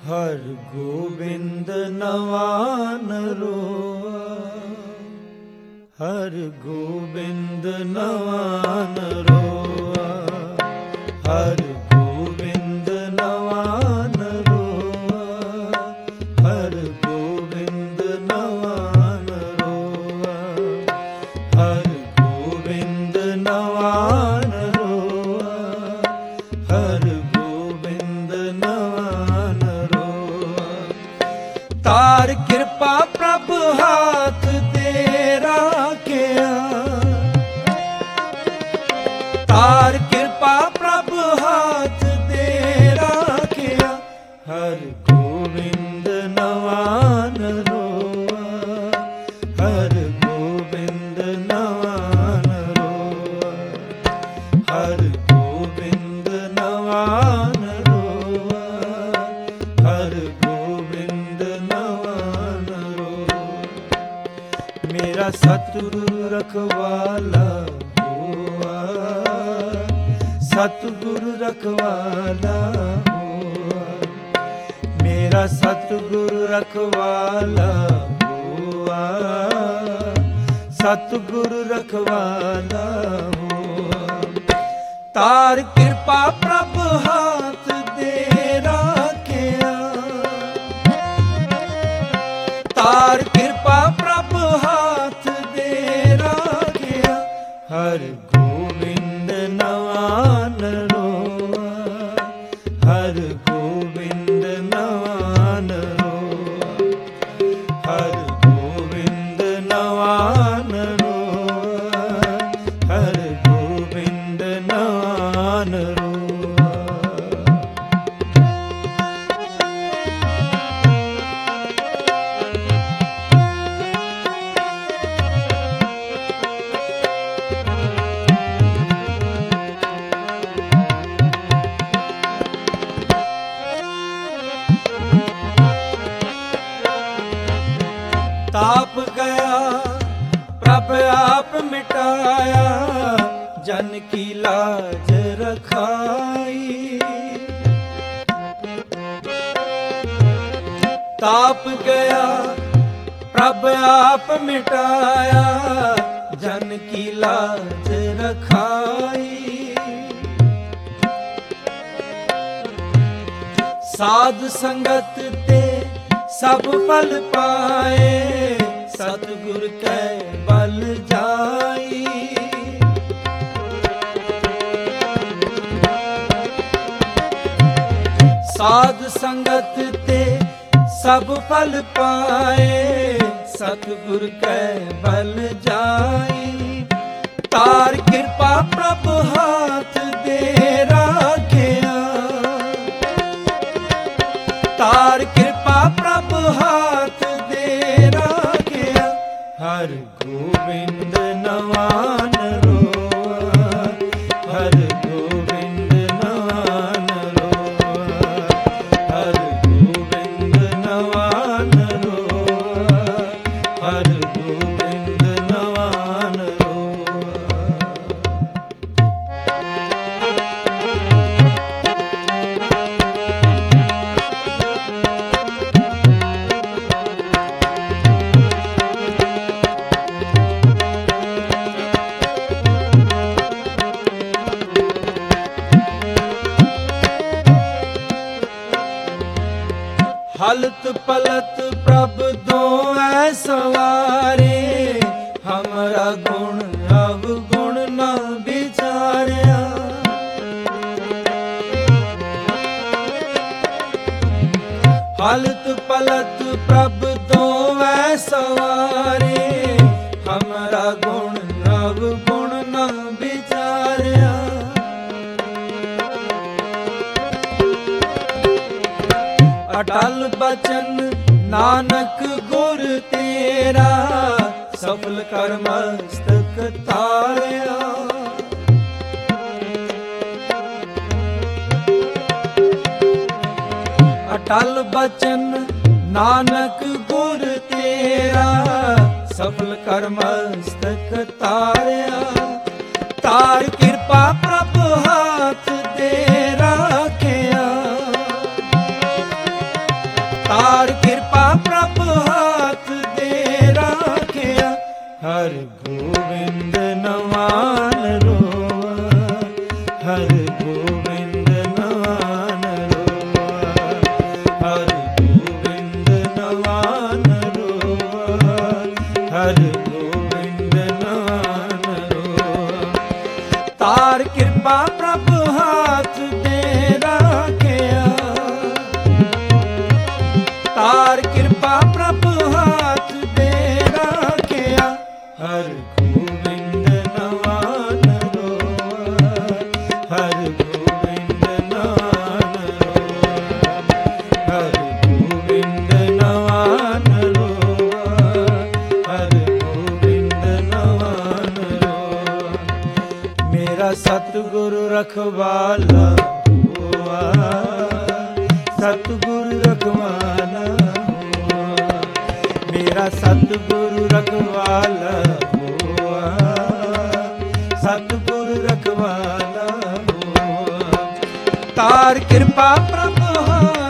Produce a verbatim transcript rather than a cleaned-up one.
ਹਰ ਗੋਬਿੰਦ ਨਵਾਨ ਰੋਆ, ਹਰ ਗੋਬਿੰਦ ਨਵਾਨ ਰੋਆ, ਹਰ ਗੋਬਿੰਦ ਨਵਾਨ ਰੋਆ, ਹਰ ਗੋਬਿੰਦ ਨਵਾਨ ਰੋਆ, ਹਰ ਗੋਬਿੰਦ ਨਵਾਨ ਰੋਆ, ਹਰ ਗੋਬਿੰਦ ਨਵਾਨ ਰੋਆ। ਤਾਰ ਕਿਰਪਾ ਪ੍ਰਭ ਹਾਥ ਦੇ ਰਾਖਿਆ, ਤਾਰ ਕਿਰਪਾ ਪ੍ਰਭ ਹਾਥ ਦੇ ਰਾਖਿਆ, ਹਰ ਗੋਬਿੰਦ ਨਵਾਨ ਰੋਆ, ਹਰ ਗੋਬਿੰਦ ਨਵਾਨ ਰੋਆ, ਹਰ ਗੋਬਿੰਦ ਨਵਾਨ ਰੋਆ, ਹਰ ਗੋਬਿੰਦ ਨਵਾਨ ਰੋਆ। ਮੇਰਾ ਸਤਿਗੁਰੂ ਰਖਵਾਲਾ ਹੋਆ, ਸਤਿਗੁਰੂ ਰਖਵਾਲਾ ਹੋਆ, ਮੇਰਾ ਸਤਿਗੁਰੂ ਰਖਵਾਲਾ ਹੋਆ, ਸਤਿਗੁਰੂ ਰਖਵਾਲਾ ਹੋਆ। ਤਾਰ ਕਿਰਪਾ ਪ੍ਰਭ ਹਾਥ ਦੇ ਰਾਖਿਆ, ਤਾਰ ਕਿਰਪਾ ਪ੍ਰਭ ਹਾਥ ਦੇ ਰਾਖਿਆ, ਹਰ ਗੋਬਿੰਦ ਨਵਾਨ ਰੋਆ, ਹਰ ਗੋਬਿੰਦ ਨਵਾਨ ਰੋਆ, ਹਰ ਗੋਬਿੰਦ ਨਵਾਨ ਰੋਆ, ਹਰ ਗੋਬਿੰਦ ਨਵਾਨ ਰੋਆ। ਤਾਪ ਗਿਆ ਪ੍ਰਭ ਆਪ ਮਿਟਾਇਆ, ਜਨ ਕੀ ਲਾਜ ਰਖਾਈ। ਤਾਪ ਗਿਆ ਪ੍ਰਭ ਆਪ ਮਿਟਾਇਆ, ਜਨ ਕੀ ਲਾਜ ਰਖਾਈ। ਸਾਧ ਸੰਗਤ ਤੇ ਸਭ ਫਲ ਪਾਏ, ਸਤਿਗੁਰ ਕੈ ਬਲ ਜਾਈ। ਸਾਧ ਸੰਗਤ ਤੇ ਸਭ ਫਲ ਪਾਏ, ਸਤਿਗੁਰ ਕੈ ਬਲ ਜਾਈ। ਤਾਰ ਕਿਰਪਾ ਪ੍ਰਭ ਹਾਥ ਦੇ ਰਾਖਿਆ, ਤਾਰ ਕਿਰਪਾ ਪ੍ਰਭ ਹਾਥ ਦੇ ਰਾਖਿਆ, ਹਰ ਗੋਬਿੰਦ ਨਵਾਨ ਰੋਆ, ਹਰ ਗੋਬਿੰਦ ਨਵਾਨ ਰੋਆ, ਹਰ ਗੋਬਿੰਦ ਨਵਾਨ ਰੋਆ, ਹਰ ਗੋਬਿੰਦ ਨਵਾਨ ਰੋਆ। हलत पलत प्रभ दोऐ सवारे, हमरा गुण अवगुण न विचारिया। हलत पलत प्रभ दोऐ सवारे, हमरा गुण अवगुण न विचारिया। अटल बचन नानक गुर तेरा, सफल कर मस्तक तारिया। अटल बचन नानक गुर तेरा, सफल कर मस्तक तारिया। तार किरपा प्रभ हाथ दे राखिया, रखवाला हुआ, सतगुरु रखवाला हुआ, मेरा सतगुरु रखवाला हुआ, सतगुरु रखवाला हुआ। तार कृपा प्रभु